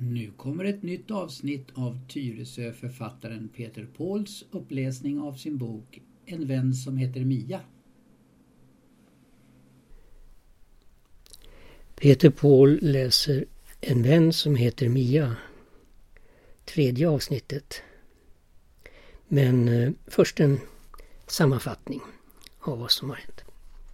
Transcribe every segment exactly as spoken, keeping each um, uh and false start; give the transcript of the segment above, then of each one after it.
Nu kommer ett nytt avsnitt av Tyresö-författaren Peter Pauls uppläsning av sin bok En vän som heter Mia. Peter Paul läser En vän som heter Mia. Tredje avsnittet. Men eh, först en sammanfattning av vad som har hänt.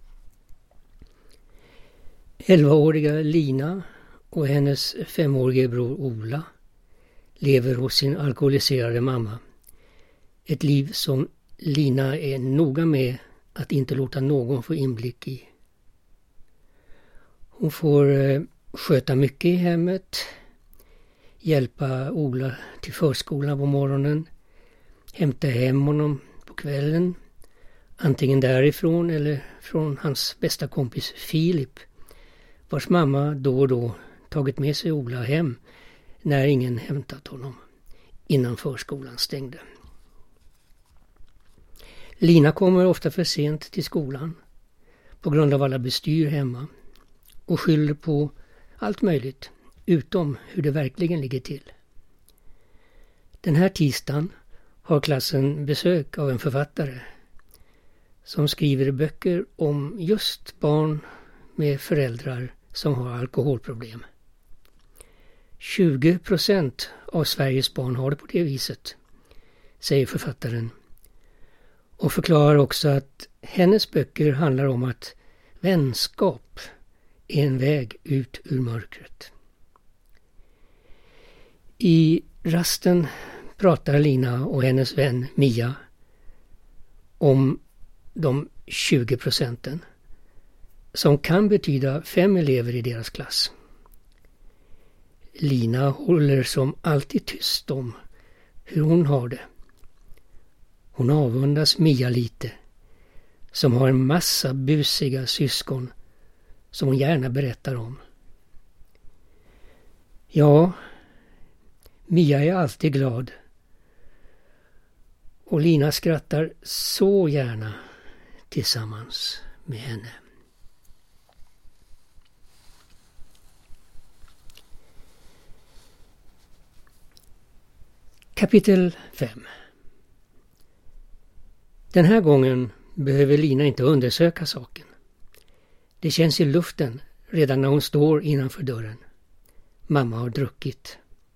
elvaåriga Lina och hennes femårige bror Ola lever hos sin alkoholiserade mamma. Ett liv som Lina är noga med att inte låta någon få inblick i. Hon får eh, sköta mycket i hemmet, hjälpa Ola till förskolan på morgonen, hämta hem honom på kvällen, antingen därifrån eller från hans bästa kompis Filip, vars mamma då och då tagit med sig Ola hem när ingen hämtat honom innan förskolan stängde. Lina kommer ofta för sent till skolan på grund av alla bestyr hemma och skyller på allt möjligt utom hur det verkligen ligger till. Den här tisdagen har klassen besök av en författare som skriver böcker om just barn med föräldrar som har alkoholproblem. tjugo procent av Sveriges barn har det på det viset, säger författaren. Och förklarar också att hennes böcker handlar om att vänskap är en väg ut ur mörkret. I rasten pratar Lina och hennes vän Mia om de tjugo procenten som kan betyda fem elever i deras klass. Lina håller som alltid tyst om hur hon har det. Hon avundas Mia lite, som har en massa busiga syskon som hon gärna berättar om. Ja, Mia är alltid glad. Och Lina skrattar så gärna tillsammans med henne. Kapitel fem. Den här gången behöver Lina inte undersöka saken. Det känns i luften redan när hon står innanför dörren. Mamma har druckit.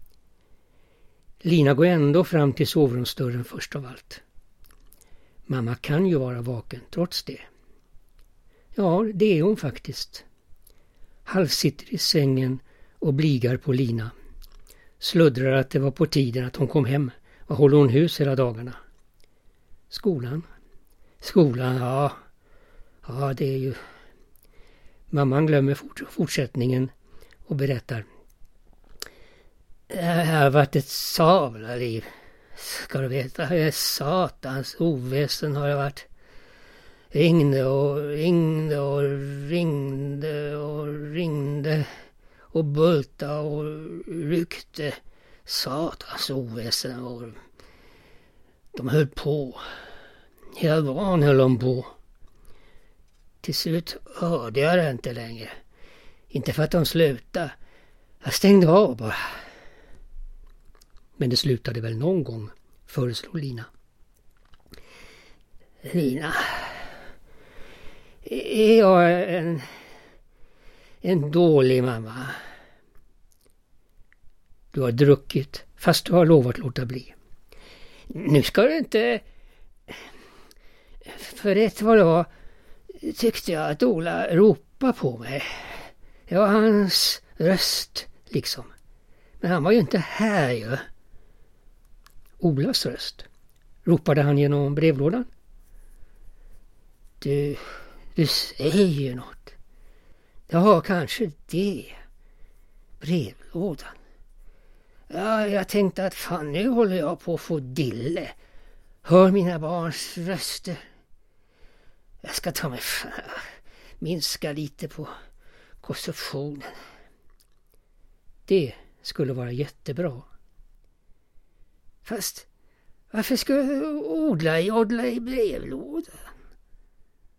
Lina går ändå fram till sovrumsdörren först av allt. Mamma kan ju vara vaken trots det. Ja, det är hon faktiskt. Halvsitter i sängen och bligar på Lina. Sluddrar att det var på tiden att hon kom hem. Vad håller hon hus hela dagarna? Skolan. Skolan, ja. Ja, det är ju... Mamman glömmer fort- fortsättningen och berättar. Det har varit ett sabla liv. Ska du veta, det är satans oväsen har det varit. Ringde och ringde och ringde och ringde och bulta och ryckte. Satans oväsen och de höll på. Hela dagen höll de på. Till slut hörde jag det inte längre. Inte för att de slutade. Jag stängde av bara. Men det slutade väl någon gång, föreslår Lina. Lina, är jag en, en dålig mamma? Du har druckit, fast du har lovat låta bli. Nu ska du inte... För rätt vad det var tyckte jag att Ola ropade på mig. Det var hans röst, liksom. Men han var ju inte här ju. Olas röst. Ropade han genom brevlådan? Du, du säger ju något. Ja, kanske det. Brevlådan. Ja, jag tänkte att fan, nu håller jag på att få dille. Hör mina barns röster. Jag ska ta mig fan, minska lite på konsumtionen. Det skulle vara jättebra. Fast varför ska jag odla i, odla i brevlådan?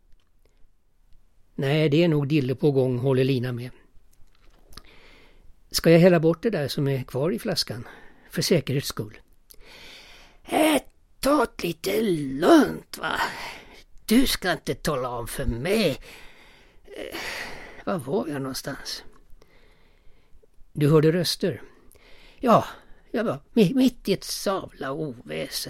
Nej, det är nog dille på gång, håller Lina med. Ska jag hälla bort det där som är kvar i flaskan? För säkerhets skull. Äh, ta det lite lugnt, va? Du ska inte tala om för mig. Eh, var var jag någonstans? Du hörde röster? Ja, jag var mitt i ett savla oväsen.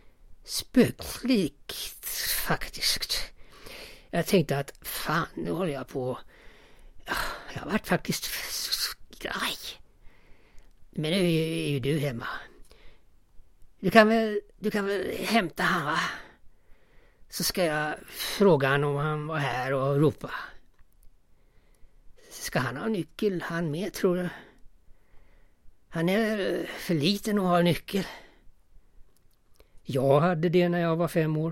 Spöklikt faktiskt. Jag tänkte att fan, nu håller jag på. Jag har varit faktiskt skraj. Men nu är ju du hemma. Du kan väl, du kan väl hämta han, va? Så ska jag fråga han om han var här och ropa. Ska han ha nyckel, han med, tror du? Han är för liten att ha nyckel. Jag hade det när jag var fem år.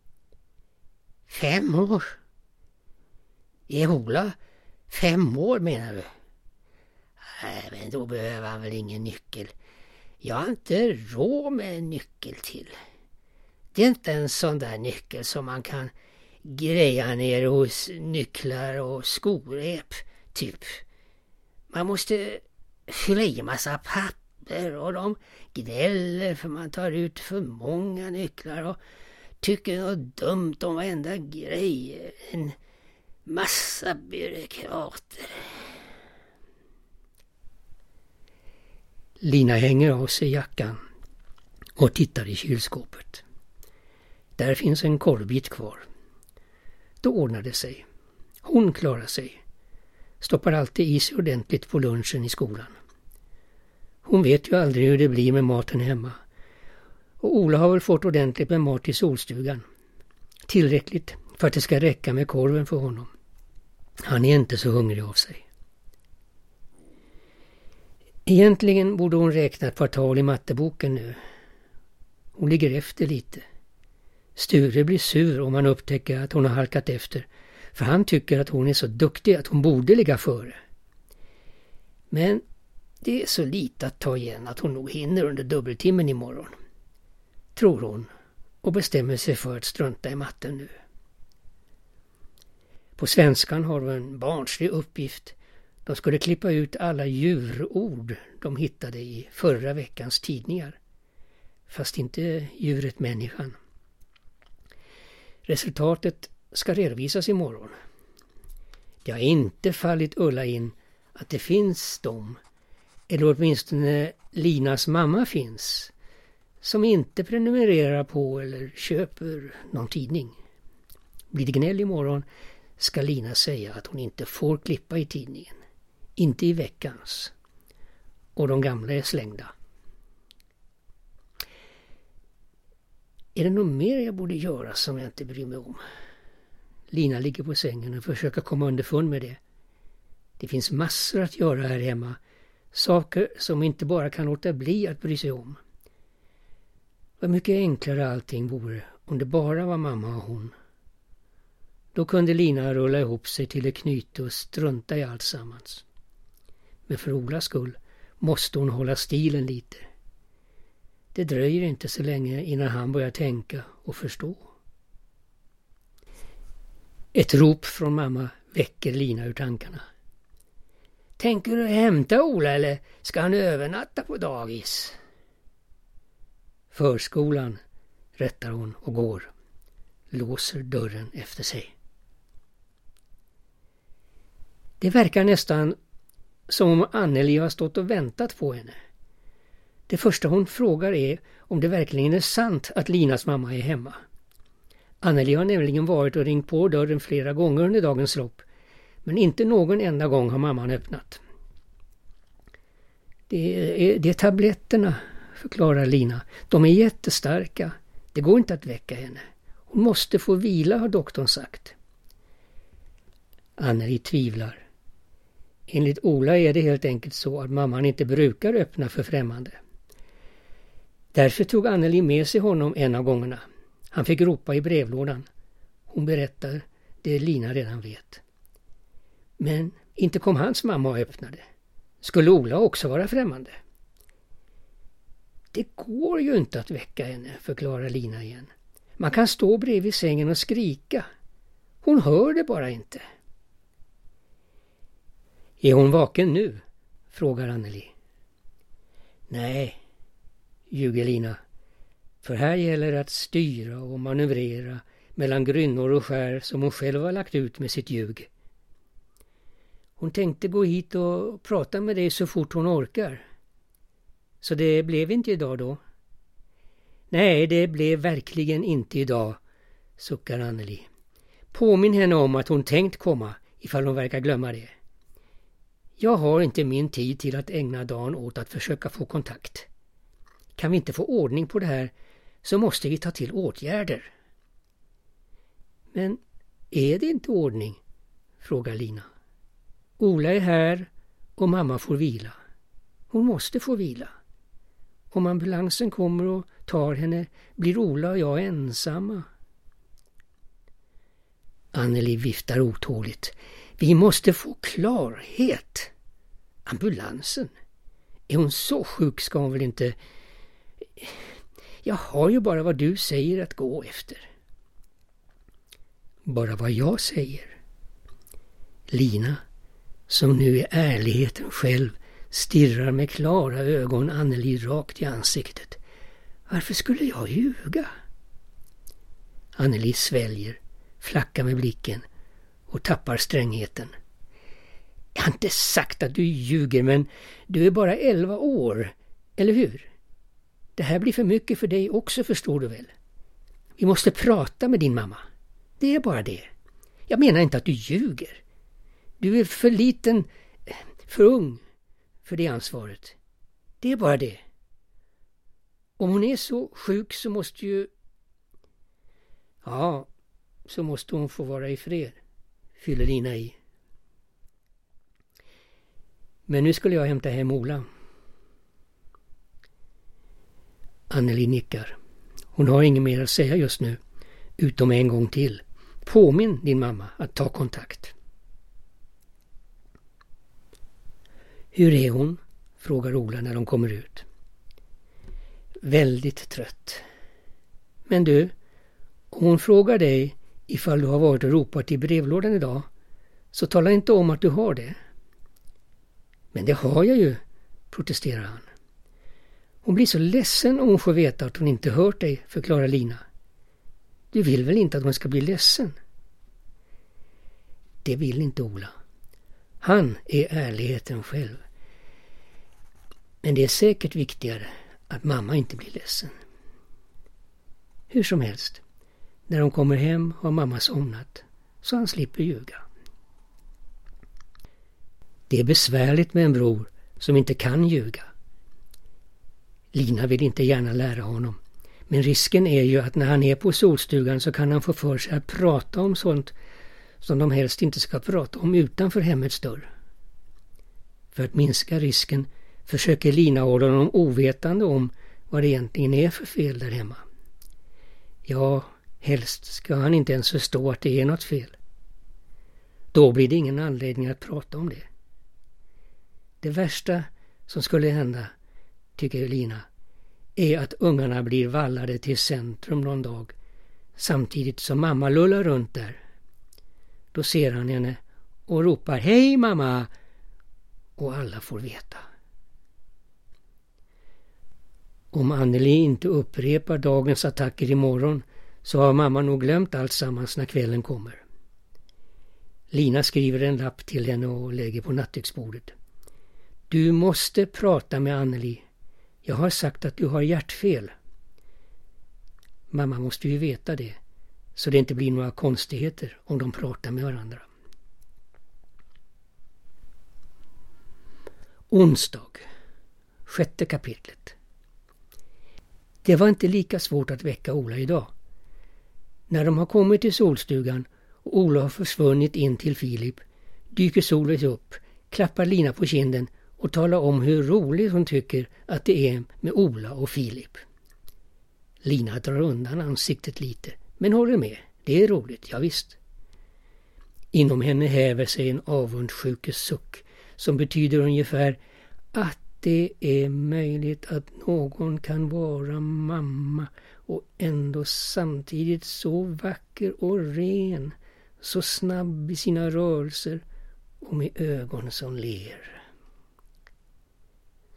Fem år? Är Ola fem år, menar du? Nej, men då behöver han väl ingen nyckel. Jag har inte råd med en nyckel till. Det är inte en sån där nyckel som man kan greja ner hos nycklar och skorep, typ. Man måste fylla i massa papper och de gnäller för man tar ut för många nycklar och tycker något dumt om varenda grej. En massa byråkrater. Lina hänger av sig jackan och tittar i kylskåpet. Där finns en korvbit kvar. Då ordnar det sig. Hon klarar sig. Stoppar alltid i sig ordentligt på lunchen i skolan. Hon vet ju aldrig hur det blir med maten hemma. Och Ola har väl fått ordentligt med mat i solstugan. Tillräckligt för att det ska räcka med korven för honom. Han är inte så hungrig av sig. Egentligen borde hon räkna ett par tal i matteboken nu. Hon ligger efter lite. Sture blir sur om han upptäcker att hon har halkat efter. För han tycker att hon är så duktig att hon borde ligga före. Men det är så lite att ta igen att hon nog hinner under dubbeltimmen imorgon. Tror hon och bestämmer sig för att strunta i matten nu. På svenskan har hon en barnslig uppgift. De skulle klippa ut alla djurord de hittade i förra veckans tidningar. Fast inte djuret människan. Resultatet ska redovisas imorgon. Det har inte fallit Ulla in att det finns de, eller åtminstone Linas mamma finns, som inte prenumererar på eller köper någon tidning. Blir det gnäll imorgon ska Lina säga att hon inte får klippa i tidningen. Inte i veckans. Och de gamla är slängda. Är det något mer jag borde göra som jag inte bryr mig om? Lina ligger på sängen och försöker komma underfund med det. Det finns massor att göra här hemma. Saker som inte bara kan låta bli att bry sig om. Vad mycket enklare allting vore om det bara var mamma och hon. Då kunde Lina rulla ihop sig till ett knyte och strunta i allt sammans. Men för Olas skull måste hon hålla stilen lite. Det dröjer inte så länge innan han börjar tänka och förstå. Ett rop från mamma väcker Lina ur tankarna. Tänker du hämta Ola eller ska han övernatta på dagis? Förskolan, rättar hon och går. Låser dörren efter sig. Det verkar nästan som om Anneli har stått och väntat på henne. Det första hon frågar är om det verkligen är sant att Linas mamma är hemma. Anneli har nämligen varit och ringt på dörren flera gånger under dagens lopp, men inte någon enda gång har mamman öppnat. Det är, det är tabletterna, förklarar Lina. De är jättestarka. Det går inte att väcka henne. Hon måste få vila, har doktorn sagt. Anneli tvivlar. Enligt Ola är det helt enkelt så att mamman inte brukar öppna för främmande. Därför tog Anneli med sig honom en av gångerna. Han fick ropa i brevlådan. Hon berättar det Lina redan vet. Men inte kom hans mamma och öppnade. Skulle Ola också vara främmande? Det går ju inte att väcka henne, förklarar Lina igen. Man kan stå bredvid sängen och skrika. Hon hör det bara inte. Är hon vaken nu? frågar Anneli. Nej, ljuger Lina. För här gäller det att styra och manövrera mellan grynnor och skär som hon själv har lagt ut med sitt ljug. Hon tänkte gå hit och prata med dig så fort hon orkar. Så det blev inte idag då? Nej, det blev verkligen inte idag, suckar Anneli. Påminn henne om att hon tänkt komma ifall hon verkar glömma det. Jag har inte min tid till att ägna dagen åt att försöka få kontakt. Kan vi inte få ordning på det här så måste vi ta till åtgärder. Men är det inte ordning? Frågar Lina. Ola är här och mamma får vila. Hon måste få vila. Om ambulansen kommer och tar henne blir Ola och jag ensamma. Anneli viftar otåligt. Vi måste få klarhet. Ambulansen? Är hon så sjuk ska hon väl inte... Jag har ju bara vad du säger att gå efter. Bara vad jag säger. Lina, som nu är ärligheten själv, stirrar med klara ögon Anneli rakt i ansiktet. Varför skulle jag ljuga? Anneli sväljer, flackar med blicken och tappar strängheten. Jag har inte sagt att du ljuger, men du är bara elva år, eller hur? Det här blir för mycket för dig också, förstår du väl? Vi måste prata med din mamma. Det är bara det. Jag menar inte att du ljuger. Du är för liten, för ung för det ansvaret. Det är bara det. Om hon är så sjuk så måste ju... Ja, så måste hon få vara i fred, fyller Lina i. Men nu skulle jag hämta hem Ola. Anneli nickar. Hon har inget mer att säga just nu, utom en gång till. Påminn din mamma att ta kontakt. Hur är hon? Frågar Ola när de kommer ut. Väldigt trött. Men du, om hon frågar dig ifall du har varit och ropat i brevlådan idag, så tala inte om att du har det. Men det har jag ju, protesterar han. Hon blir så ledsen om hon får veta att hon inte hört dig, förklarar Lina. Du vill väl inte att hon ska bli ledsen? Det vill inte Ola. Han är ärligheten själv. Men det är säkert viktigare att mamma inte blir ledsen. Hur som helst, när de kommer hem har mamma somnat, så han slipper ljuga. Det är besvärligt med en bror som inte kan ljuga. Lina vill inte gärna lära honom. Men risken är ju att när han är på solstugan så kan han få för sig att prata om sånt som de helst inte ska prata om utanför hemmets dörr. För att minska risken försöker Lina hålla honom ovetande om vad det egentligen är för fel där hemma. Ja, helst ska han inte ens förstå att det är något fel. Då blir det ingen anledning att prata om det. Det värsta som skulle hända, tycker Lina, är att ungarna blir vallade till centrum någon dag, samtidigt som mamma lullar runt där. Då ser han henne och ropar hej mamma, och alla får veta. Om Anneli inte upprepar dagens attacker imorgon så har mamma nog glömt allt sammans när kvällen kommer. Lina skriver en lapp till henne och lägger på nattduksbordet. Du måste prata med Anneli. Jag har sagt att du har hjärtfel. Mamma måste ju veta det, så det inte blir några konstigheter om de pratar med varandra. Onsdag, sjätte kapitlet. Det var inte lika svårt att väcka Ola idag. När de har kommit till solstugan och Ola har försvunnit in till Filip, dyker Solveig upp, klappar Lina på kinden och talar om hur roligt hon tycker att det är med Ola och Filip. Lina drar undan ansiktet lite, men håller med. Det är roligt, ja visst. Inom henne häver sig en avundsjuke suck som betyder ungefär att det är möjligt att någon kan vara mamma och ändå samtidigt så vacker och ren, så snabb i sina rörelser och med ögon som ler.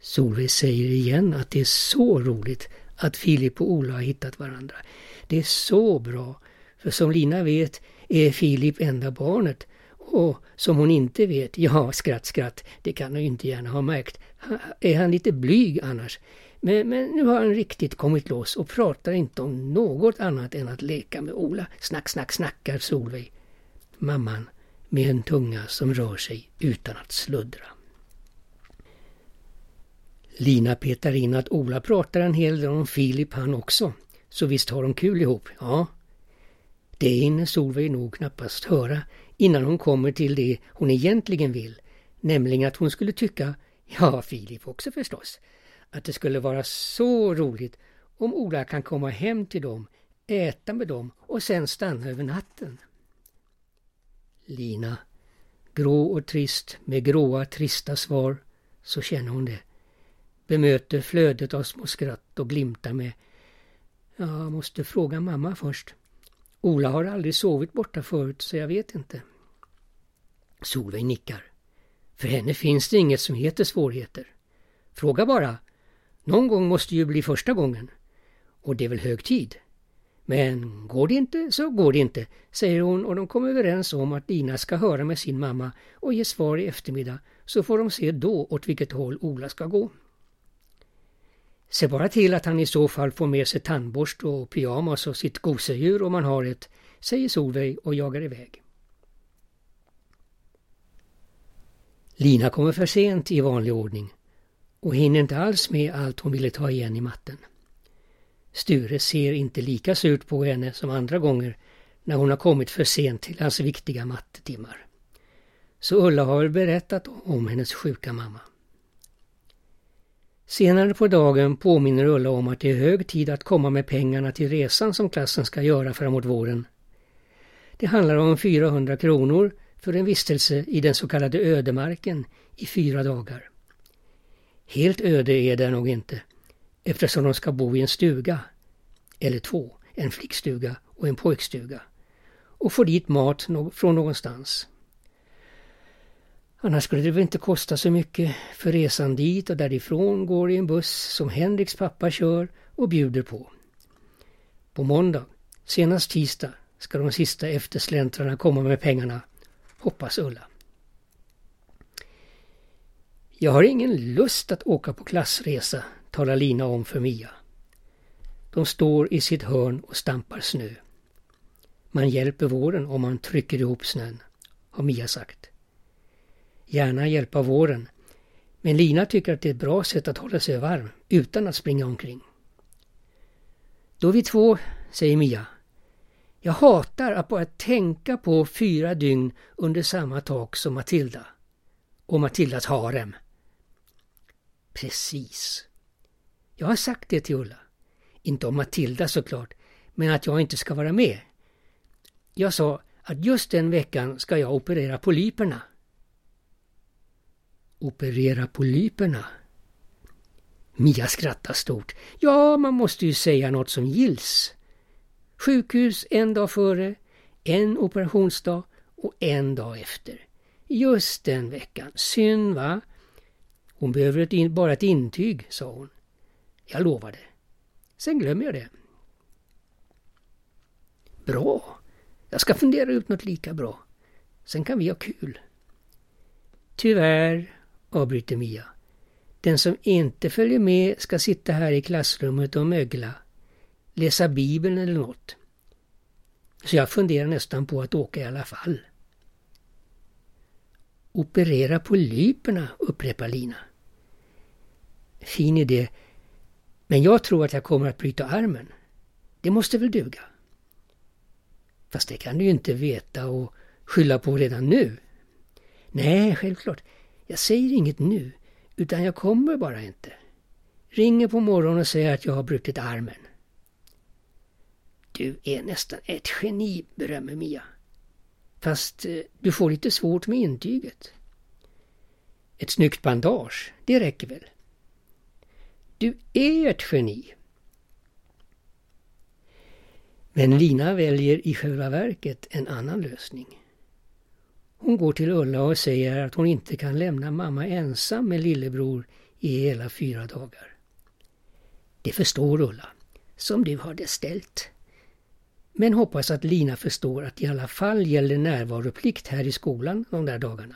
Solveig säger igen att det är så roligt att Filip och Ola har hittat varandra. Det är så bra, för som Lina vet är Filip enda barnet. Och som hon inte vet, ja skratt skratt, det kan hon ju inte gärna ha märkt. Är han lite blyg annars? Men, men nu har han riktigt kommit loss och pratar inte om något annat än att leka med Ola. Snack, snack, snackar Solveig. Mamman med en tunga som rör sig utan att sluddra. Lina petar in att Ola pratar en hel del om Filip han också. Så visst har de kul ihop, ja. Det hinner Solveig nog knappast höra innan hon kommer till det hon egentligen vill. Nämligen att hon skulle tycka, ja Filip också förstås, att det skulle vara så roligt om Ola kan komma hem till dem, äta med dem och sen stanna över natten. Lina, grå och trist med gråa trista svar, så känner hon det. Bemöter flödet av små skratt och glimtar med, jag måste fråga mamma först. Ola har aldrig sovit borta förut så jag vet inte. Solveig nickar. För henne finns det inget som heter svårigheter. Fråga bara. Någon gång måste ju bli första gången. Och det är väl hög tid. Men går det inte så går det inte, säger hon, och de kommer överens om att Lina ska höra med sin mamma och ge svar i eftermiddag, så får de se då åt vilket håll Ola ska gå. Se bara till att han i så fall får med sig tandborst och pyjamas och sitt gosedjur om man har ett, säger Solveig och jagar iväg. Lina kommer för sent i vanlig ordning och hinner inte alls med allt hon ville ta igen i matten. Sture ser inte lika surt på henne som andra gånger när hon har kommit för sent till hans viktiga mattetimmar. Så Ulla har berättat om hennes sjuka mamma. Senare på dagen påminner Ulla om att det är hög tid att komma med pengarna till resan som klassen ska göra framåt våren. Det handlar om fyrahundra kronor för en vistelse i den så kallade ödemarken i fyra dagar. Helt öde är det nog inte, eftersom de ska bo i en stuga, eller två, en flickstuga och en pojkstuga, och få dit mat från någonstans. Annars skulle det väl inte kosta så mycket, för resan dit och därifrån går i en buss som Henriks pappa kör och bjuder på. På måndag, senast tisdag, ska de sista eftersläntrarna komma med pengarna, hoppas Ulla. Jag har ingen lust att åka på klassresa, talar Lina om för Mia. De står i sitt hörn och stampar snö. Man hjälper våren om man trycker ihop snön, har Mia sagt. Gärna hjälpa våren, men Lina tycker att det är ett bra sätt att hålla sig varm utan att springa omkring. Då är vi två, säger Mia. Jag hatar att bara tänka på fyra dygn under samma tak som Matilda. Och Matildas harem. Precis. Jag har sagt det till Ulla. Inte om Matilda såklart, men att jag inte ska vara med. Jag sa att just den veckan ska jag operera polyperna. Operera polyperna? Mia skrattar stort. Ja, man måste ju säga något som gills. Sjukhus en dag före, en operationsdag och en dag efter. Just den veckan. Synd va? Hon behöver ett in, bara ett intyg, sa hon. Jag lovade. Sen glömmer jag det. Bra. Jag ska fundera ut något lika bra. Sen kan vi ha kul. Tyvärr, avbryter Mia. Den som inte följer med ska sitta här i klassrummet och mögla. Läsa Bibeln eller något. Så jag funderar nästan på att åka i alla fall. Operera polyperna, upprepar Lina. Fin idé. Men jag tror att jag kommer att bryta armen. Det måste väl duga. Fast det kan du ju inte veta och skylla på redan nu. Nej, självklart. Jag säger inget nu, utan jag kommer bara inte. Ringer på morgonen och säger att jag har brutit armen. Du är nästan ett geni, berömmer Mia. Fast eh, du får lite svårt med intyget. Ett snyggt bandage, det räcker väl? Du är ett geni. Men Lina väljer i själva verket en annan lösning. Hon går till Ulla och säger att hon inte kan lämna mamma ensam med lillebror i hela fyra dagar. Det förstår Ulla, som du har det ställt. Men hoppas att Lina förstår att i alla fall gäller närvaroplikt här i skolan de där dagarna.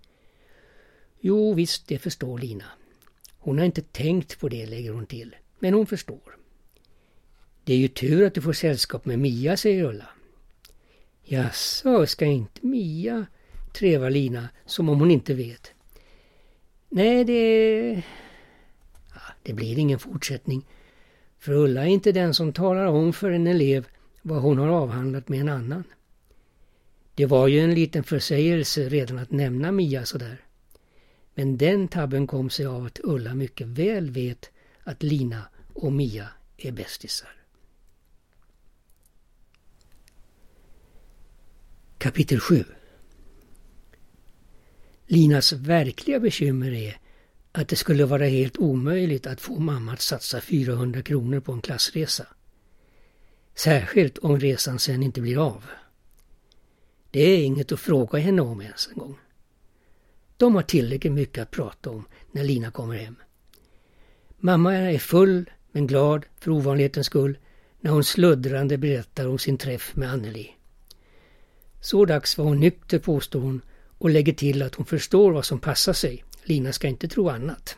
Jo visst, det förstår Lina. Hon har inte tänkt på det, lägger hon till. Men hon förstår. Det är ju tur att du får sällskap med Mia, säger Ulla. Jaså, ska inte Mia, trevar Lina som om hon inte vet. Nej, det... Ja, det blir ingen fortsättning. För Ulla är inte den som talar om för en elev vad hon har avhandlat med en annan. Det var ju en liten försägelse redan att nämna Mia sådär. Men den tabben kom sig av att Ulla mycket väl vet att Lina och Mia är bästisar. Kapitel sju. Linas verkliga bekymmer är att det skulle vara helt omöjligt att få mamma att satsa fyrahundra kronor på en klassresa. Särskilt om resan sen inte blir av. Det är inget att fråga henne om ens en gång. De har tillräckligt mycket att prata om när Lina kommer hem. Mamma är full men glad för ovanlighetens skull när hon sluddrande berättar om sin träff med Anneli. Så dags var hon nykter, påstår hon, och lägger till att hon förstår vad som passar sig. Lina ska inte tro annat.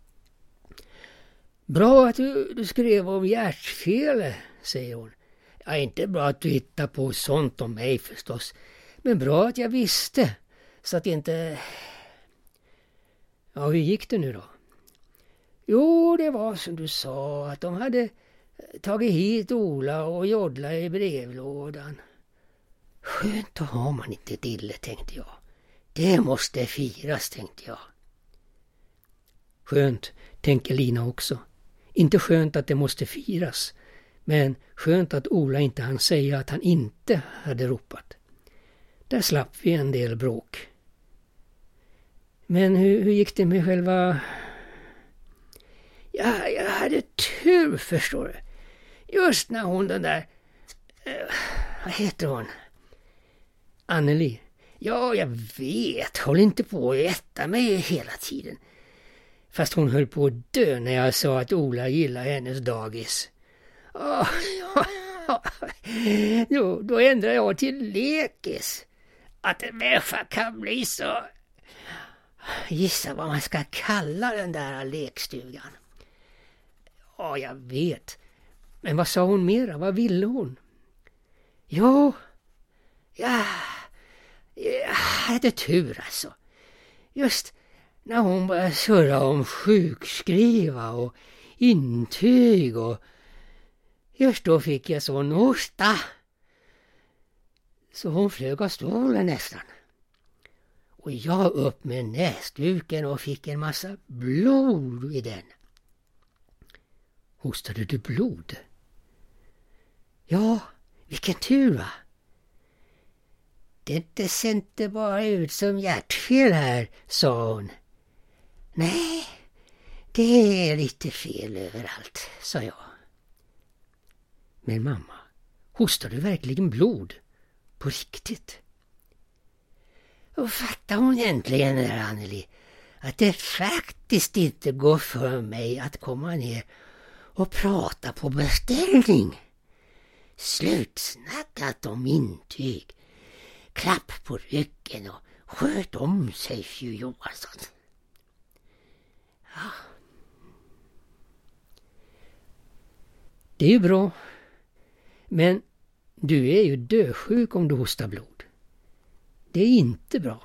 Bra att du, du skrev om hjärtfel, säger hon. Ja, inte bra att du hittar på sånt om mig förstås. Men bra att jag visste. Så att inte... Ja, hur gick det nu då? Jo, det var som du sa att de hade tagit hit Ola och Jodla i brevlådan. Skönt att ha man inte dille, tänkte jag. Det måste firas, tänkte jag. Skönt, tänker Lina också. Inte skönt att det måste firas, men skönt att Ola inte hann säga att han inte hade ropat. Där slapp vi en del bråk. Men hur, hur gick det med själva... Ja, jag hade tur, förstår du. Just när hon den där... Uh, vad heter hon? Anneli. Ja, jag vet. Håll inte på att äta mig hela tiden. Fast hon höll på att dö när jag sa att Ola gillar hennes dagis. Oh, ja, ja. Då, då ändrar jag till lekis. Att en människa kan bli så... Gissa vad man ska kalla den där lekstugan. Ja, jag vet. Men vad sa hon mera? Vad ville hon? Jo, ja, jag hade tur alltså. Just när hon började surra om sjukskriva och intyg och just då fick jag sån hosta. Så hon flög av stolen nästan. Och jag upp med näsduken och fick en massa blod i den. Hostade du blod? Ja, vilken tur va? Det ser inte bara ut som hjärtfel här, sa hon. Nej, det är lite fel överallt, sa jag. Men mamma, hostar du verkligen blod? På riktigt? Och fattar hon äntligen där, Anneli, att det faktiskt inte går för mig att komma ner och prata på beställning. Slutsnackat om intyg, klapp på ryggen och sköt om sig, fru Johansson. Ja. Det är ju bra, men du är ju dösjuk om du hostar blod. Det är inte bra.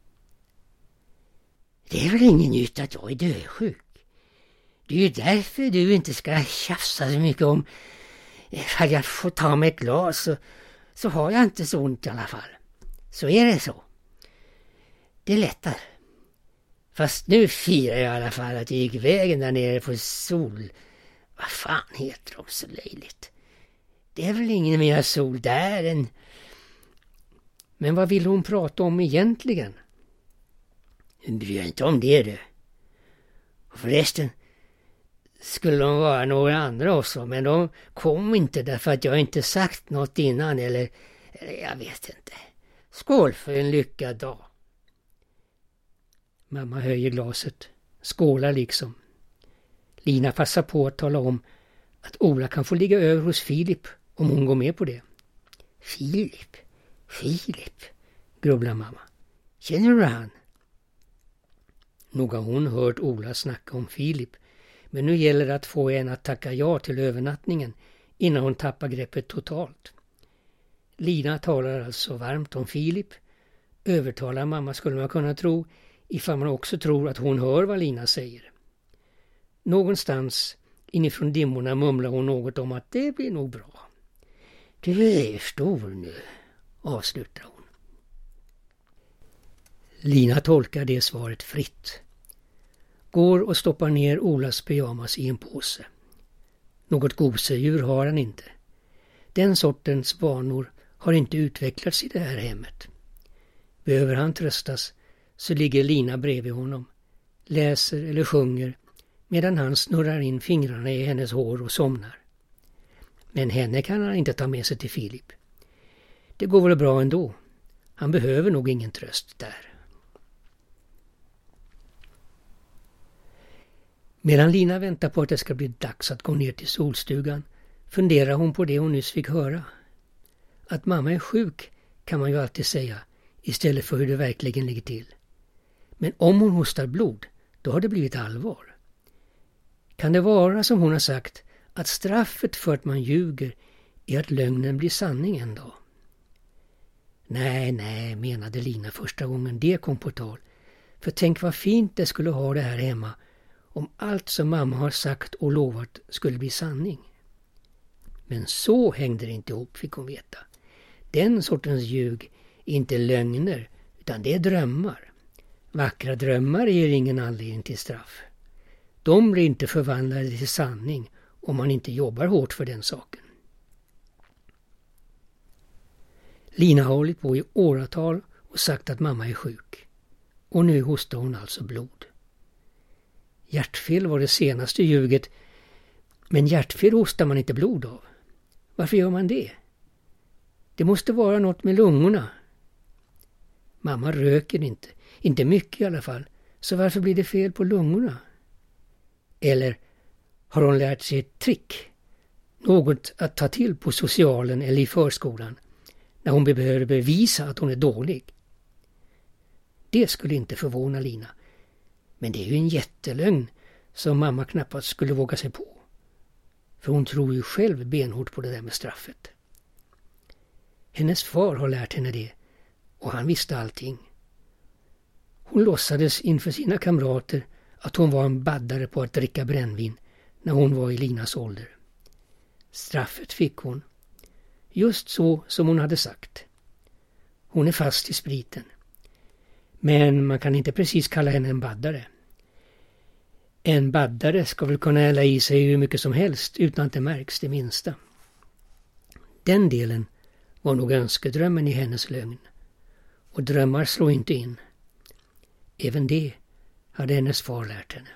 Det är väl ingen nytt att jag är dösjuk. Det är ju därför du inte ska tjafsa så mycket om ifall jag får ta mig ett glas så, så har jag inte så ont i alla fall. Så är det så. Det är lättare. Fast nu firar jag i alla fall att jag gick vägen där nere på sol. Vad fan heter de så löjligt? Det är väl ingen mer sol där än... Men vad vill hon prata om egentligen? Hon bryr inte om det, du. Och förresten skulle de vara några andra också, men de kom inte därför att jag inte sagt något innan, eller, eller jag vet inte. Skål för en lyckad dag. Mamma höjer glaset, skålar liksom. Lina passar på att tala om att Ola kan få ligga över hos Filip om hon går med på det. Filip, Filip, grubblar mamma. Känner du han? Nog har hon hört Ola snacka om Filip, men nu gäller det att få en att tacka ja till övernattningen innan hon tappar greppet totalt. Lina talar alltså varmt om Filip. Övertalar mamma skulle man kunna tro, ifall man också tror att hon hör vad Lina säger. Någonstans inifrån dimmorna mumlar hon något om att det blir nog bra. Du är stor nu, avslutar hon. Lina tolkar det svaret fritt. Går och stoppar ner Olas pyjamas i en påse. Något gosedjur har han inte. Den sortens vanor har inte utvecklats i det här hemmet. Behöver han tröstas så ligger Lina bredvid honom, läser eller sjunger medan han snurrar in fingrarna i hennes hår och somnar. Men henne kan han inte ta med sig till Filip. Det går väl bra ändå. Han behöver nog ingen tröst där. Medan Lina väntar på att det ska bli dags att gå ner till solstugan funderar hon på det hon nyss fick höra. Att mamma är sjuk kan man ju alltid säga istället för hur det verkligen ligger till. Men om hon hostar blod, då har det blivit allvar. Kan det vara som hon har sagt att straffet för att man ljuger är att lögnen blir sanning en dag? Nej, nej, menade Lina första gången det kom på tal. För tänk vad fint det skulle ha det här hemma om allt som mamma har sagt och lovat skulle bli sanning. Men så hängde det inte ihop, fick hon veta. Den sortens ljug är inte lögner, utan det är drömmar. Vackra drömmar ger ingen anledning till straff. De blir inte förvandlade till sanning om man inte jobbar hårt för den saken. Lina har hållit på i åratal och sagt att mamma är sjuk. Och nu hostar hon alltså blod. Hjärtfel var det senaste ljuget, men hjärtfel hostar man inte blod av. Varför gör man det? Det måste vara något med lungorna. Mamma röker inte, inte mycket i alla fall, så varför blir det fel på lungorna? Eller har hon lärt sig ett trick? Något att ta till på socialen eller i förskolan när hon behöver bevisa att hon är dålig? Det skulle inte förvåna Lina. Men det är ju en jättelögn som mamma knappast skulle våga sig på. För hon tror ju själv benhårt på det där med straffet. Hennes far har lärt henne det och han visste allting. Hon låtsades inför sina kamrater att hon var en baddare på att dricka brännvin när hon var i Linas ålder. Straffet fick hon. Just så som hon hade sagt. Hon är fast i spriten. Men man kan inte precis kalla henne en baddare. En baddare ska väl kunna hälla i sig hur mycket som helst utan att det märks det minsta. Den delen var nog önskedrömmen i hennes lögn. Och drömmar slår inte in. Även det hade hennes far lärt henne.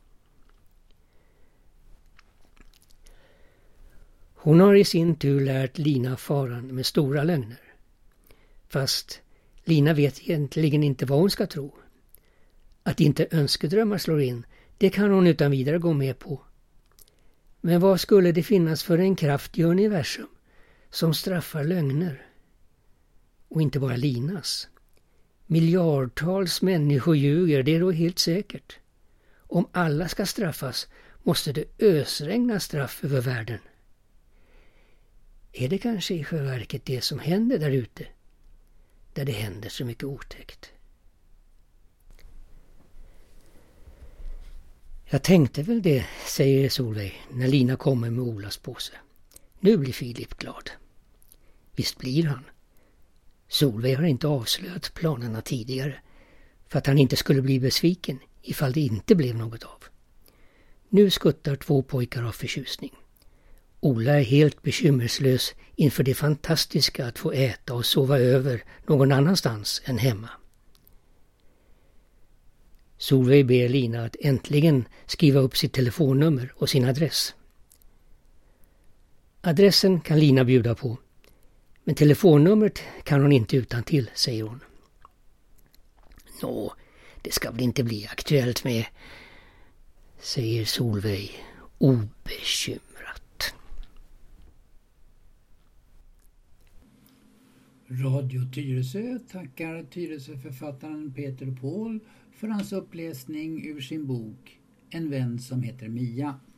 Hon har i sin tur lärt Lina faran med stora lögner. Fast Lina vet egentligen inte vad hon ska tro. Att inte önskedrömmar slår in, det kan hon utan vidare gå med på. Men vad skulle det finnas för en kraft i universum som straffar lögner? Och inte bara Linas. Miljardtals människor ljuger, det är då helt säkert. Om alla ska straffas måste det ösregna straff över världen. Är det kanske i själva verket det som händer där ute? Där det händer så mycket otäckt. Jag tänkte väl det, säger Solveig när Lina kommer med Olas påse. Nu blir Filip glad. Visst blir han. Solveig har inte avslöjat planerna tidigare för att han inte skulle bli besviken ifall det inte blev något av. Nu skuttar två pojkar av förtjusning. Ola är helt bekymmerslös inför det fantastiska att få äta och sova över någon annanstans än hemma. Solveig ber Lina att äntligen skriva upp sitt telefonnummer och sin adress. Adressen kan Lina bjuda på, men telefonnumret kan hon inte utan till, säger hon. Nå, det ska väl inte bli aktuellt med, säger Solveig obekymrat. Radio Tyresö tackar Tyresö-författaren Peter Paul för hans uppläsning ur sin bok En vän som heter Mia.